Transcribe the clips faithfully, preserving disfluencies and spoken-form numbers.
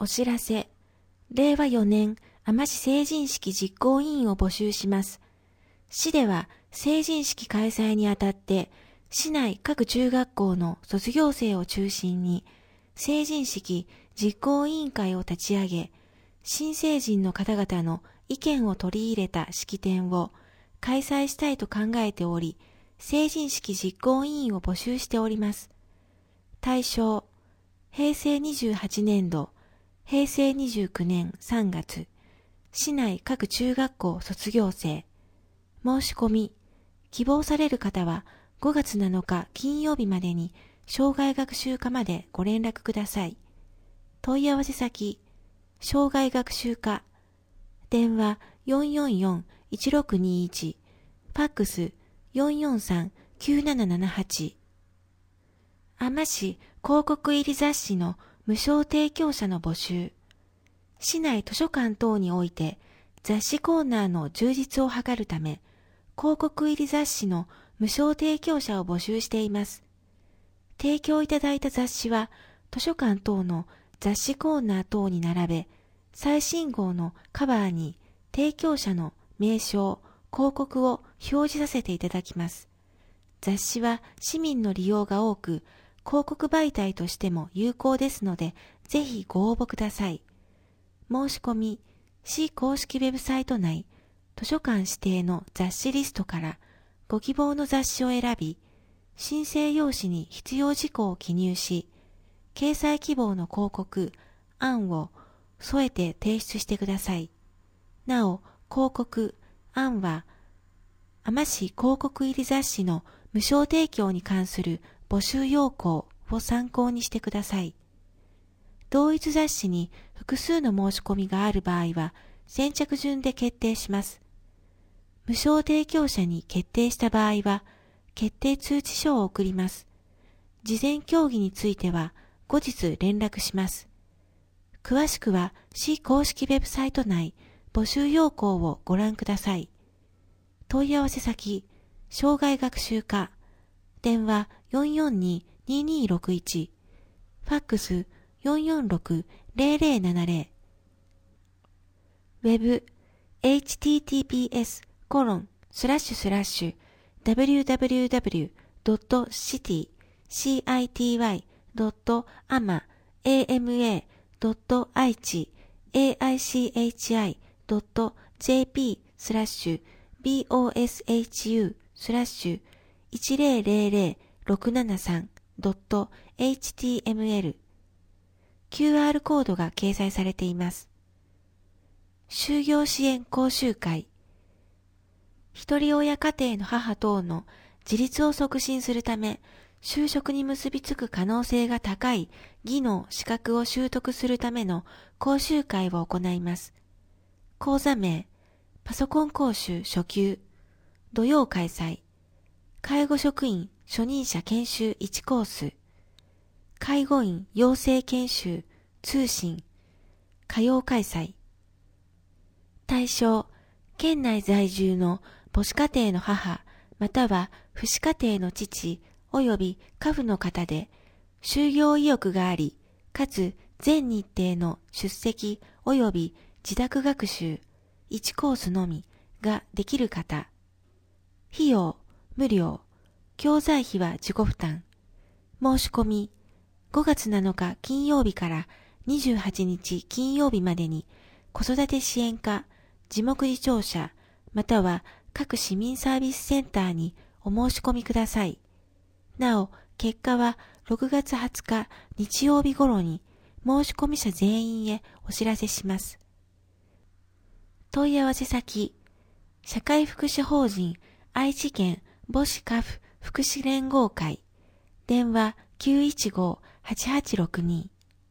お知らせ。れいわよねん、海士成人式実行委員を募集します。市では成人式開催にあたって、市内各中学校の卒業生を中心に、成人式実行委員会を立ち上げ、新成人の方々の意見を取り入れた式典を開催したいと考えており、成人式実行委員を募集しております。対象、へいせいにじゅうはちねんど、へいせいにじゅうきゅうねんさんがつ、市内各中学校卒業生。申し込み、希望される方はごがつなのか金曜日までに障害学習課までご連絡ください。問い合わせ先、障害学習課、電話 よんよんよんいちろくにいち、ファックス よんよんさんきゅうななななはち。海士広告入り雑誌の無償提供者の募集。市内図書館等において雑誌コーナーの充実を図るため、広告入り雑誌の無償提供者を募集しています。提供いただいた雑誌は図書館等の雑誌コーナー等に並べ、最新号のカバーに提供者の名称、広告を表示させていただきます。雑誌は市民の利用が多く、広告媒体としても有効ですので、ぜひご応募ください。申し込み、市公式ウェブサイト内、図書館指定の雑誌リストからご希望の雑誌を選び、申請用紙に必要事項を記入し、掲載希望の広告、案を添えて提出してください。なお、広告、案は、海士広告入り雑誌の無償提供に関する募集要項を参考にしてください。同一雑誌に複数の申し込みがある場合は、先着順で決定します。無償提供者に決定した場合は、決定通知書を送ります。事前協議については、後日連絡します。詳しくは、市公式ウェブサイト内、募集要項をご覧ください。問い合わせ先、障害学習課、電話 よんよんにーにーにーろくいち、ファックス よんよんろく ぜろぜろななぜろ、ウェブ エイチティーティーピーエス コロン スラッシュスラッシュ ダブリューダブリューダブリュー ドット シティ シティ ドット アマ エーエムエー ドット アイチ エーアイシーエイチアイ ドット ジェーピー スラッシュ ビーオーエスエイチユー スラッシュ いちぜろぜろぜろろくななさん ドット エイチティーエムエル キューアール コードが掲載されています。就業支援講習会。一人親家庭の母等の自立を促進するため、就職に結びつく可能性が高い技能・資格を習得するための講習会を行います。講座名、パソコン講習初級、土曜開催。介護職員初任者研修いちコース。介護員養成研修通信。火曜開催。対象、県内在住の母子家庭の母、または父子家庭の父、及び家父の方で、就業意欲があり、かつ全日程の出席及び自宅学習いちコースのみができる方。費用、無料。教材費は自己負担。申し込み、ごがつなのか金曜日からにじゅうはちにち金曜日までに、子育て支援課、事目次長者、または各市民サービスセンターにお申し込みください。なお、結果はろくがつはつか日曜日頃に申し込み者全員へお知らせします。問い合わせ先、社会福祉法人愛知県母子家父福祉連合会、電話 きゅういちご はちはちろくに。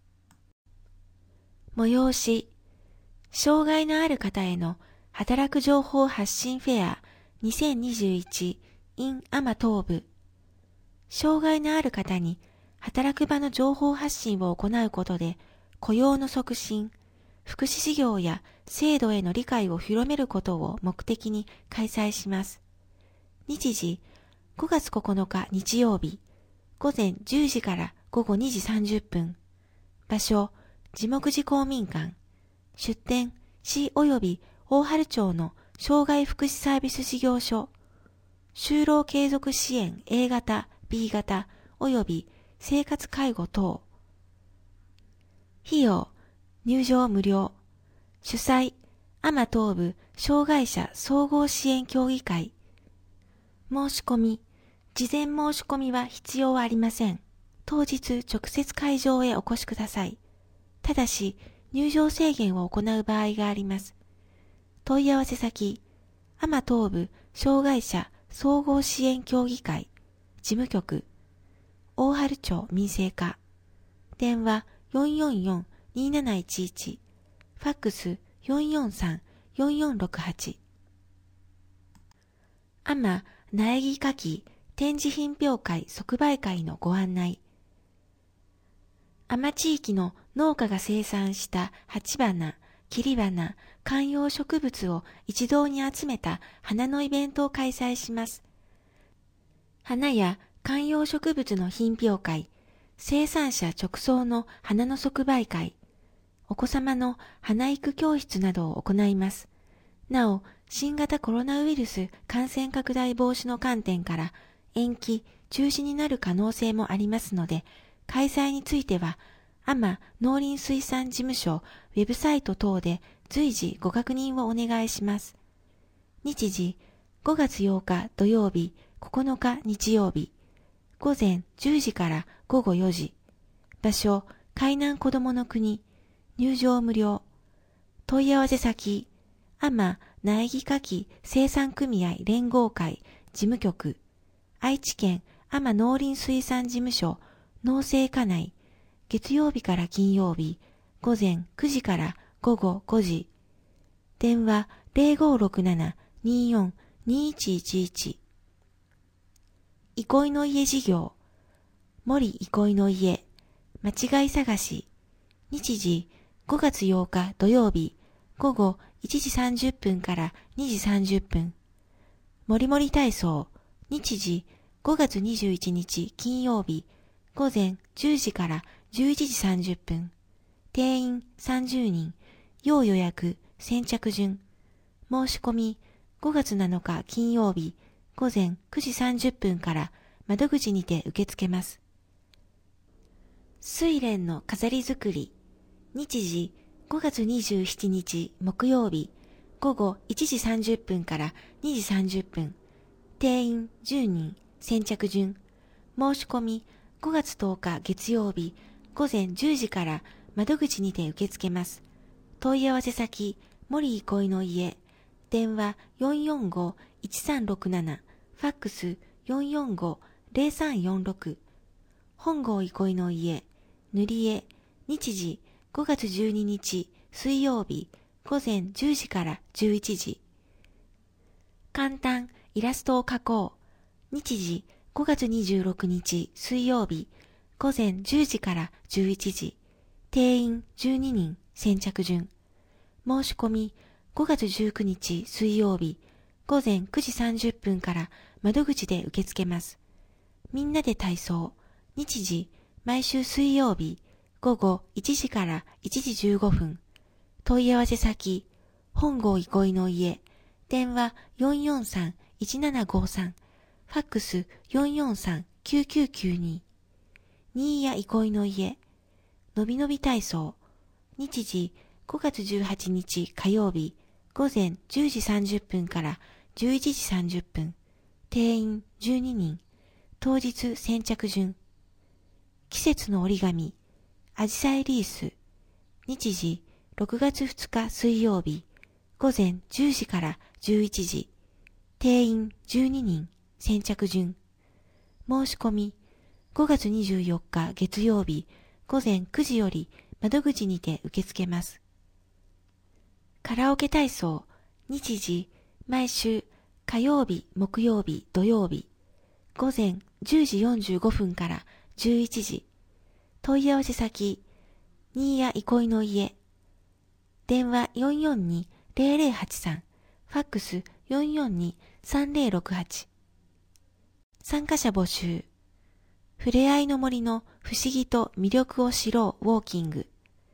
催し、障害のある方への働く情報発信フェアにせんにじゅういち in 多摩東部。障害のある方に働く場の情報発信を行うことで雇用の促進、福祉事業や制度への理解を広めることを目的に開催します。日時、ごがつここのか日曜日、午前じゅうじから午後にじさんじゅっぷん。場所、 地木寺公民館、出店、市及び大原町の障害福祉サービス事業所、就労継続支援 A 型、B 型及び生活介護等。費用、入場無料。主催、多摩東部障害者総合支援協議会。申し込み、事前申し込みは必要はありません。当日直接会場へお越しください。ただし、入場制限を行う場合があります。問い合わせ先、多摩東部障害者総合支援協議会、事務局、大原町民生課、電話 よんよんよんにーなないちいち、ファックス よんよんさんよんよんろくはち。多摩苗木花き展示品評会即売会のご案内。多摩地域の農家が生産した鉢花、切り花、観葉植物を一堂に集めた花のイベントを開催します。花や観葉植物の品評会、生産者直送の花の即売会、お子様の花育教室などを行います。なお、新型コロナウイルス感染拡大防止の観点から延期、中止になる可能性もありますので、開催については、多摩農林水産事務所ウェブサイト等で随時ご確認をお願いします。日時、ごがつようか土曜日、ここのか日曜日、午前じゅうじからごごよじ。場所、海南こどもの国。入場無料。問い合わせ先、多摩苗木花き生産組合連合会事務局、愛知県多摩農林水産事務所農政課内、月曜日から金曜日、午前くじからごごごじ。電話 ゼロごろくななにーよんにーいちいちいち。憩いの家事業、森憩いの家、間違い探し。日時、ごがつようか土曜日、午後いちじさんじゅっぷんからにじさんじゅっぷん。もりもり体操、日時、ごがつにじゅういちにち金曜日、午前じゅうじからじゅういちじさんじゅっぷん。定員さんじゅうにん、要予約、先着順。申し込み、ごがつなのか金曜日、午前くじさんじゅっぷんから窓口にて受け付けます。睡蓮の飾り作り。日時、ごがつにじゅうしちにち木曜日、午後いちじさんじゅっぷんからにじさんじゅっぷん。定員じゅうにん、先着順。申し込み、ごがつとおか月曜日、午前じゅうじから窓口にて受け付けます。問い合わせ先、森憩いの家。電話 よんよんごいちさんろくなな、ファックス よんよんごゼロさんよんろく。本郷憩いの家、塗り絵。日時、ごがつじゅうににち水曜日、午前じゅうじからじゅういちじ。簡単イラストを描こう。日時、ごがつにじゅうろくにち水曜日、午前じゅうじからじゅういちじ。定員じゅうににん、先着順。申し込み、ごがつじゅうくにち水曜日、午前くじさんじゅっぷんから窓口で受け付けます。みんなで体操。日時、毎週水曜日、午後いちじからいちじじゅうごふん。問い合わせ先、本郷憩いの家。電話 よんよんさんいちななごさん。ファックス よんよんさんきゅうきゅうきゅうに。新谷憩いの家。のびのび体操。日時、ごがつじゅうはちにち火曜日、午前じゅうじさんじゅっぷんからじゅういちじさんじゅっぷん。定員じゅうににん。当日先着順。季節の折り紙。あじさいリース。日時、ろくがつふつか水曜日、午前じゅうじからじゅういちじ。定員じゅうににん。先着順。申し込み、ごがつにじゅうよっか月曜日、午前くじより窓口にて受け付けます。カラオケ体操。日時、毎週火曜日、木曜日、土曜日、午前じゅうじよんじゅうごふんからじゅういちじ。問い合わせ先、新谷憩いの家。電話 よんよんにゼロゼロはちさん、ファックス よんよんにさんゼロろくはち。参加者募集。ふれあいの森の不思議と魅力を知ろうウォーキング。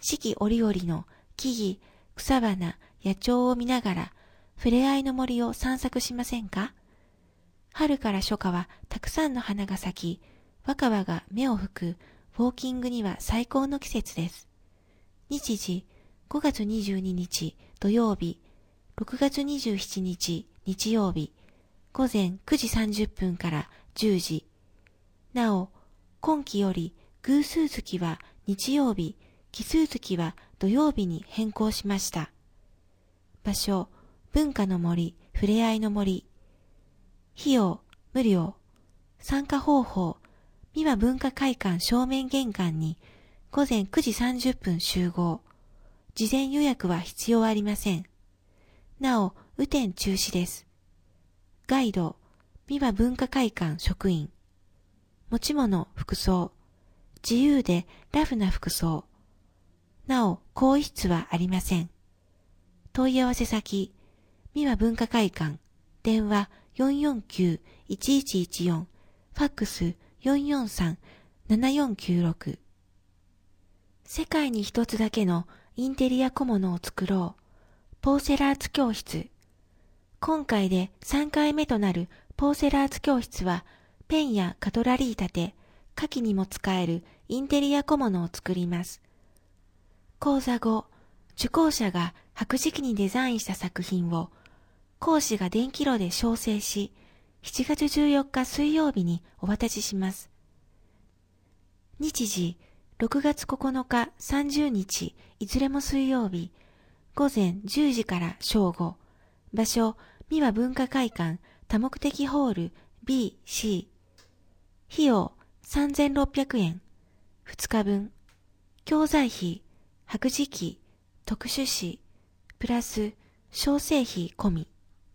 四季折々の木々、草花、野鳥を見ながら、ふれあいの森を散策しませんか？春から初夏はたくさんの花が咲き、若葉が芽を吹くウォーキングには最高の季節です。日時、ごがつにじゅうににち土曜日、ろくがつにじゅうしちにち日曜日、午前くじさんじゅっぷんからじゅうじ。なお、今期より偶数月は日曜日、奇数月は土曜日に変更しました。場所、文化の森、ふれあいの森。費用、無料。参加方法、三輪文化会館正面玄関に午前くじさんじゅっぷん集合。事前予約は必要ありません。なお、雨天中止です。ガイド、三輪文化会館職員。持ち物、服装。自由でラフな服装。なお、更衣室はありません。問い合わせ先、三輪文化会館、電話 よんよんきゅういちいちいちよん、ファックス よんよんさんななよんきゅうろく。世界に一つだけのインテリア小物を作ろう。ポーセラーツ教室。今回でさんかいめとなるポーセラーツ教室は、ペンやカトラリー立て、花器にも使えるインテリア小物を作ります。講座後、受講者が白磁器にデザインした作品を、講師が電気炉で焼成し、しちがつじゅうよっか水曜日にお渡しします。日時、ろくがつここのかさんじゅうにち、いずれも水曜日、午前じゅうじから正午。場所、三輪文化会館多目的ホール ビーシー。費用さんぜんろっぴゃくえん。ふつかぶん。教材費、白磁器、特殊紙、プラス、小生費込み。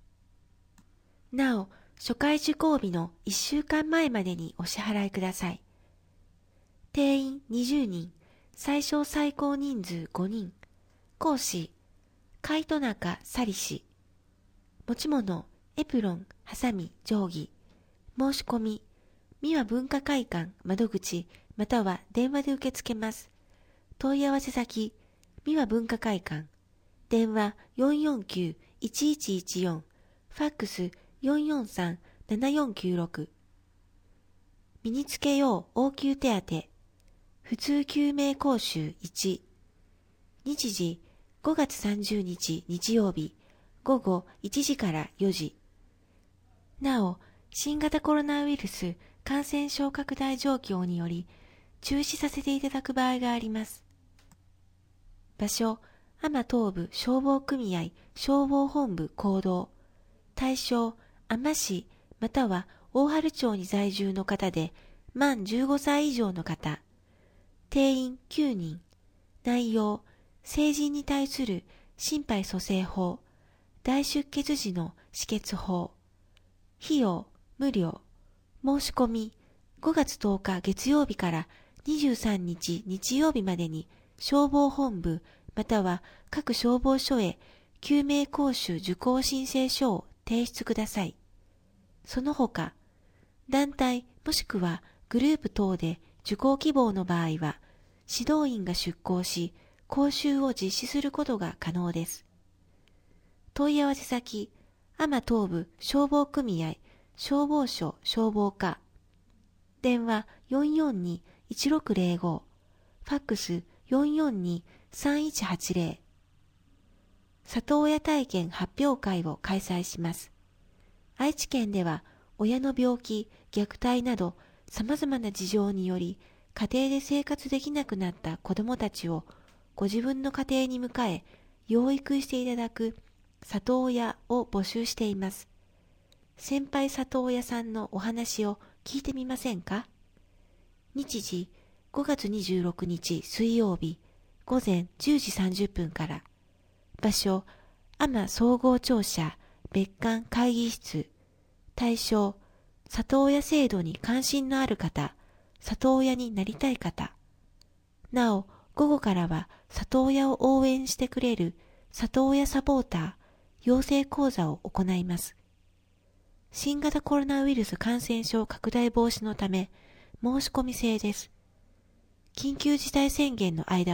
なお、初回受講日のいっしゅうかんまえまでにお支払いください。定員にじゅうにん、最小最高人数ごにん。講師、海戸中さり氏。持ち物、エプロン、ハサミ、定規。申し込み、三輪文化会館窓口または電話で受け付けます。問い合わせ先、三輪文化会館。電話よんよんきゅういちいちいちよん、ファックスよんよんさんななよんきゅうろく。身につけよう応急手当。普通救命講習いち。日時、ごがつさんじゅうにち日曜日、午後いちじからよじ。なお、新型コロナウイルス感染症拡大状況により、中止させていただく場合があります。場所、多摩東部消防組合消防本部行動。対象、多摩市または大原町に在住の方で、満じゅうごさい以上の方。定員きゅうにん。内容、成人に対する心肺蘇生法、大出血時の止血法。費用、無料。申し込み、ごがつとおか月曜日からにじゅうさんにち日曜日までに消防本部または各消防署へ救命講習受講申請書を提出ください。その他、団体もしくはグループ等で受講希望の場合は、指導員が出向し、講習を実施することが可能です。問い合わせ先、多摩東部消防組合消防署消防課。電話 よんよんにいちろくぜろご、ファックス よんよんにさんいちはちぜろ。里親体験発表会を開催します。愛知県では親の病気、虐待など様々な事情により家庭で生活できなくなった子どもたちをご自分の家庭に迎え養育していただく里親を募集しています。先輩里親さんのお話を聞いてみませんか？日時ごがつにじゅうろくにち水曜日午前じゅうじさんじゅっぷんから。場所、多摩総合庁舎別館会議室。対象、里親制度に関心のある方、里親になりたい方。なお、午後からは里親を応援してくれる里親サポーター、養成講座を行います。新型コロナウイルス感染症拡大防止のため申し込み制です。緊急事態宣言の間は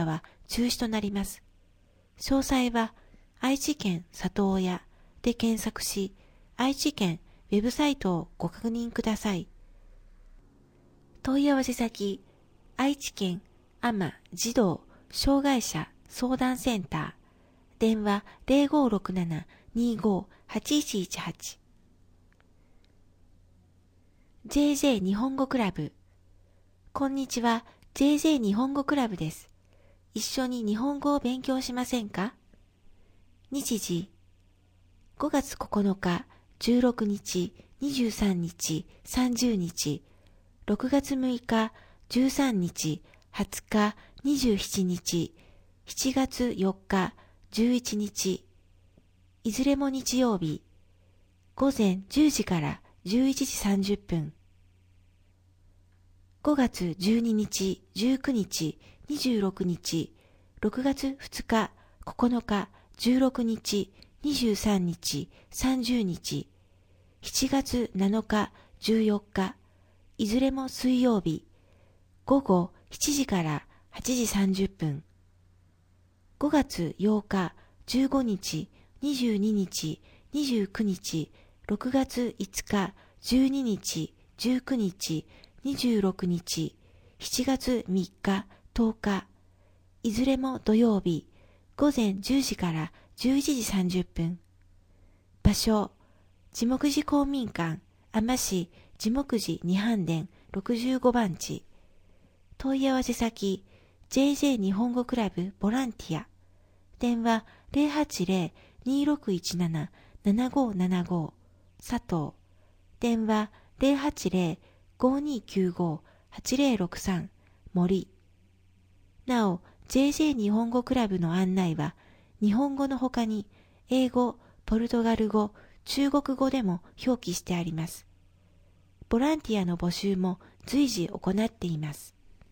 中止となります。詳細は愛知県里親で検索し、愛知県ウェブサイトをご確認ください。問い合わせ先、愛知県あま児童障害者相談センター、電話 ゼロごろくなな にごはちいちいちはち。ジェージェー 日本語クラブ。こんにちは、ジェージェー 日本語クラブです。一緒に日本語を勉強しませんか？日時、ごがつここのか、じゅうろくにち、にじゅうさんにち、さんじゅうにち、ろくがつむいか、じゅうさんにち、はつか、にじゅうしちにち、しちがつよっか、じゅういちにち、いずれも日曜日、ごぜんじゅうじからじゅういちじさんじゅっぷん。ごがつじゅうににち、じゅうくにち、にじゅうろくにち、ろくがつふつか、ここのか、じゅうろくにち、にじゅうさんにち、さんじゅうにち、しちがつなのか、じゅうよっか、いずれも水曜日、ごごしちじからはちじさんじゅっぷん。ごがつようか、じゅうごにち、にじゅうににち、にじゅうくにち、ろくがついつか、じゅうににち、じゅうくにち、にじゅうろくにち、しちがつみっか、とおか、いずれも土曜日、ごぜんじゅうじからじゅういちじさんじゅっぷん。場所、地木寺公民館、あま市地木寺二飯殿ろくじゅうごばんち。問い合わせ先、ジェージェー 日本語クラブボランティア。電話 ゼロはちゼロ にろくいちなな ななごななご。佐藤。電話 ゼロはちゼロ ごにきゅうご はちゼロろくさん。森。なお、ジェージェー 日本語クラブの案内は、日本語の他に、英語、ポルトガル語、中国語でも表記してあります。ボランティアの募集も随時行っています。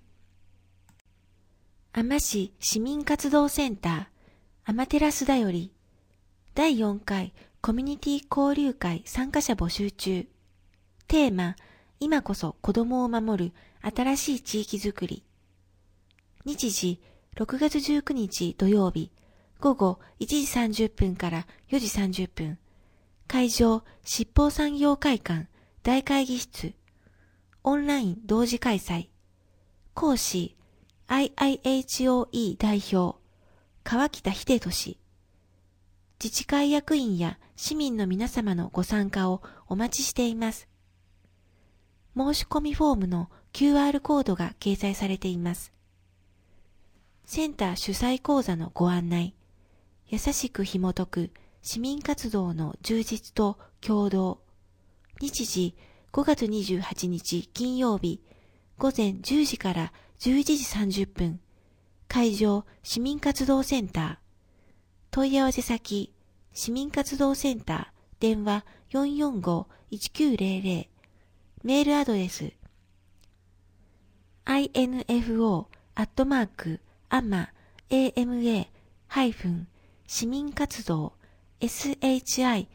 あま市市民活動センター、アマテラスだより、だいよんかいコミュニティ交流会参加者募集中。テーマ、今こそ子供を守る新しい地域づくり。日時、ろくがつじゅうくにち土曜日、ごごいちじさんじゅっぷんからよじさんじゅっぷん。会場、七宝産業会館、大会議室。オンライン同時開催。講師、アイアイエイチオーイー 代表、川北秀俊。自治会役員や市民の皆様のご参加をお待ちしています。申し込みフォームの キューアール コードが掲載されています。センター主催講座のご案内。優しく紐解く市民活動の充実と協働。日時、ごがつにじゅうはちにち金曜日、ごぜんじゅうじからじゅういちじさんじゅっぷん。会場、市民活動センター。問い合わせ先、市民活動センター、電話 よんよんご いちきゅうゼロゼロ。メールアドレス、インフォ アットマーク アマ エーエムエー ハイフン 市民活動 シミンカツ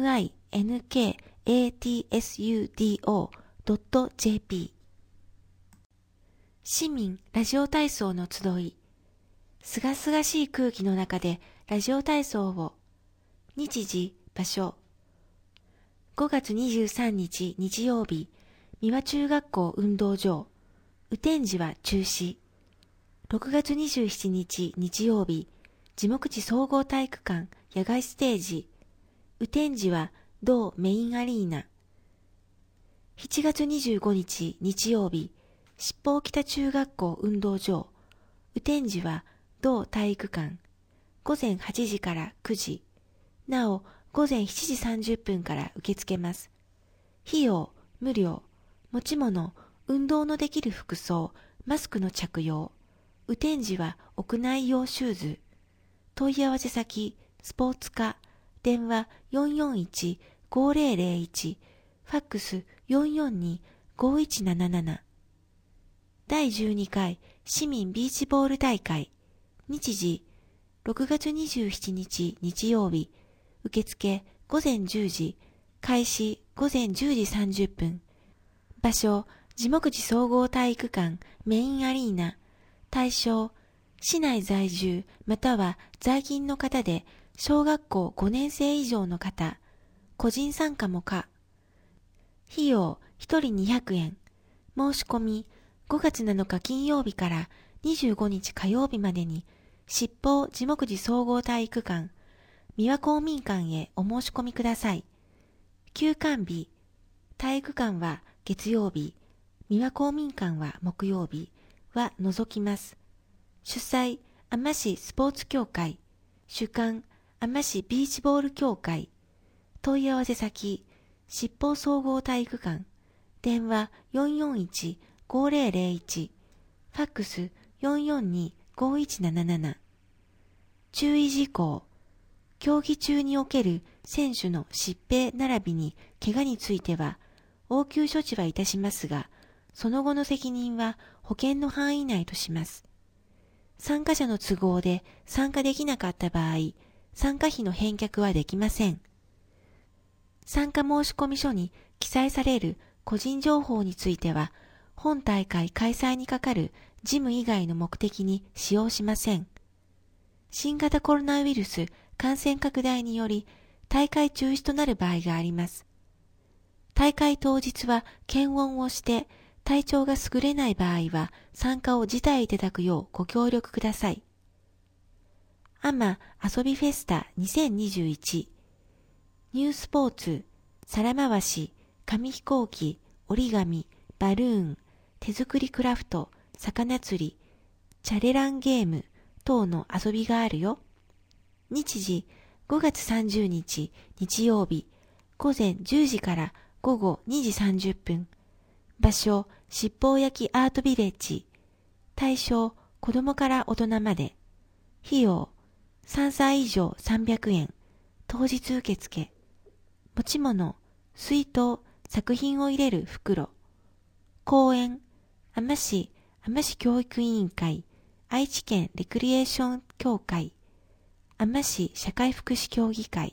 ド ドット ジェーピー。市民ラジオ体操の集い。すがすがしい空気の中でラジオ体操を。日時、場所。ごがつにじゅうさんにち日曜日、三輪中学校運動場。雨天時は中止。ろくがつにじゅうしちにち日曜日、地木地総合体育館野外ステージ。雨天時は同メインアリーナ。しちがつにじゅうごにち日曜日、七宝北中学校運動場。雨天時は同体育館。ごぜんはちじからくじ。なお、ごぜんしちじさんじゅっぷんから受け付けます。費用、無料。持ち物、運動のできる服装、マスクの着用。雨天時は屋内用シューズ。問い合わせ先、スポーツ課。電話 よんよんいち ごゼロゼロいち。ファックス よんよんに ごいちなななな。だいじゅうにかい市民ビーチボール大会。日時、ろくがつにじゅうしちにち日曜日。受付ごぜんじゅうじ。開始ごぜんじゅうじさんじゅっぷん。場所、地木地総合体育館メインアリーナ。対象、 市内在住または在勤の方で小学校ごねん生以上の方、個人参加も可。費用ひとりにひゃくえん。申し込みごがつなのか金曜日からにじゅうごにち火曜日までに七宝地木寺総合体育館、三輪公民館へお申し込みください。休館日、体育館は月曜日、三輪公民館は木曜日は除きます。主催、海士スポーツ協会。主管、海士ビーチボール協会。問い合わせ先、七宝総合体育館。電話 よんよんいちごぜろぜろいち。ファックス よんよんにごいちなななな。注意事項。競技中における選手の疾病並びに怪我については、応急処置はいたしますが、その後の責任は保険の範囲内とします。参加者の都合で参加できなかった場合、参加費の返却はできません。参加申込書に記載される個人情報については、本大会開催にかかる事務以外の目的に使用しません。新型コロナウイルス感染拡大により大会中止となる場合があります。大会当日は検温をして体調が優れない場合は参加を辞退いただくようご協力ください。アマ遊びフェスタにせんにじゅういちニュースポーツ、皿回し、紙飛行機、折り紙、バルーン、手作りクラフト、魚釣り、チャレランゲーム等の遊びがあるよ。日時ごがつさんじゅうにち日曜日午前じゅうじから午後にじさんじゅっぷん。場所、七宝焼アートビレッジ。対象、子供から大人まで。費用、さんさい以上さんびゃくえん。当日受付。持ち物、水筒、作品を入れる袋。公園、海士、海士教育委員会、愛知県レクリエーション協会、海士社会福祉協議会。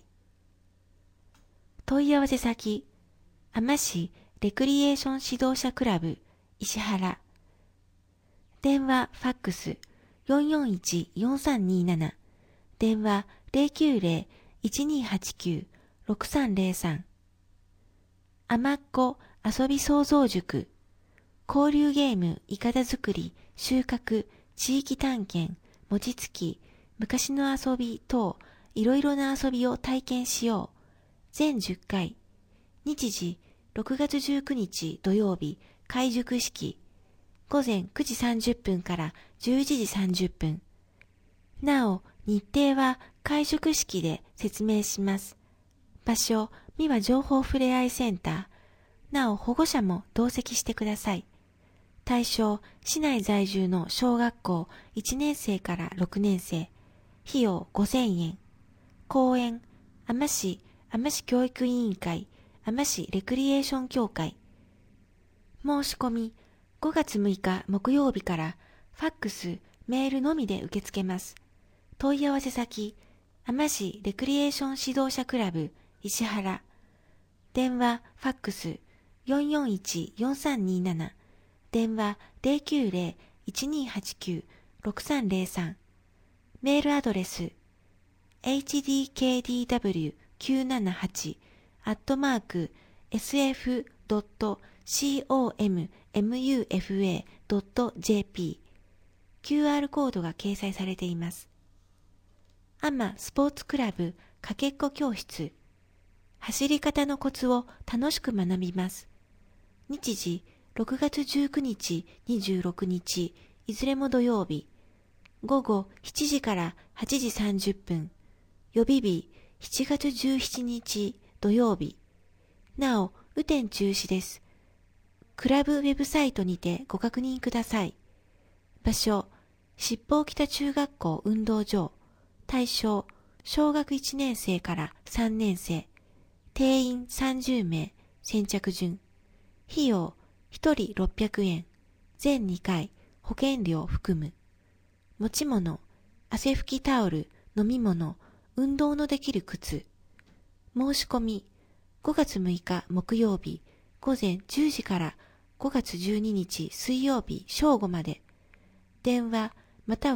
問い合わせ先、海士レクリエーション指導者クラブ、石原。電話、ファックス、よんよんいちよんさんになな。電話、ゼロきゅうゼロ いちにはちきゅう ろくさんゼロさん。あまっこ遊び創造塾。交流ゲーム、いかだ作り、収穫、地域探検、餅つき、昔の遊び等、いろいろな遊びを体験しよう。全じゅっかい。日時、ろくがつじゅうくにち土曜日、開塾式。午前くじさんじゅっぷんからじゅういちじさんじゅっぷん。なお、日程は開塾式で説明します。場所、三輪情報ふれあいセンター。なお、保護者も同席してください。対象、市内在住の小学校いちねん生からろくねん生。費用ごせんえん。公園、海士、海士教育委員会、海士レクリエーション協会。申し込み、ごがつむいか木曜日からファックス、メールのみで受け付けます。問い合わせ先、海士レクリエーション指導者クラブ、石原。電話、ファックス、よんよんいちよんさんになな。電話、ゼロきゅうゼロ いちにはちきゅう ろくさんゼロさん。メールアドレス、エイチディーケーディーダブリューきゅうななはち アットマーク エスエフ ドット コム ムユーエフエー ドット ジェーピー。キューアール コードが掲載されています。アマスポーツクラブかけっこ教室。走り方のコツを楽しく学びます。日時、ろくがつじゅうくにち、にじゅうろくにち、いずれも土曜日。午後しちじからはちじさんじゅっぷん。予備日、しちがつじゅうしちにち土曜日。なお、雨天中止です。クラブウェブサイトにてご確認ください。場所、七宝北中学校運動場。対象、小学いちねん生からさんねん生。定員さんじゅうめい、先着順。費用、ひとりろっぴゃくえん。全にかい、保険料含む。持ち物、汗拭きタオル、飲み物、運動のできる靴。申し込み、ごがつむいか木曜日、午前じゅうじからごがつじゅうににち水曜日正午まで。電話または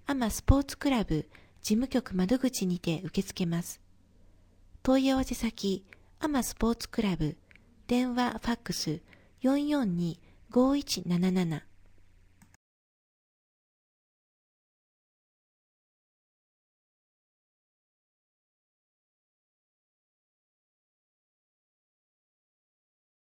アマスポーツクラブ事務局窓口にて受け付けます。問い合わせ先、アマスポーツクラブ、電話ファックス よんよんに ごいちなななな